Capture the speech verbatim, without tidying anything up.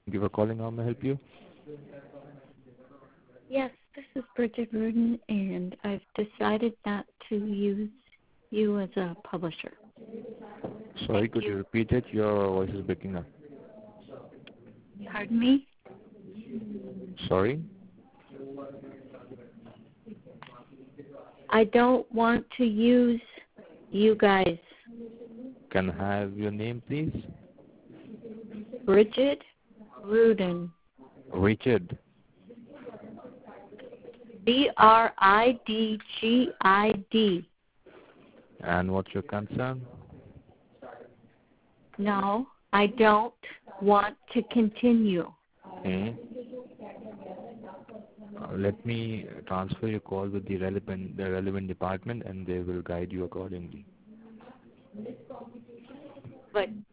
Give a calling. How may I help you? Yes, this is Bridget Rudin, and I've decided not to use you as a publisher. Sorry, Thank could you you. repeat it? Your voice is breaking up. Pardon me? Sorry? I don't want to use you guys. Can I have your name, please? Bridget Rudin. Richard. B R I D G I D. And what's your concern? No, I don't want to continue. Okay. Uh, let me transfer your call with the relevant the relevant department, and they will guide you accordingly. But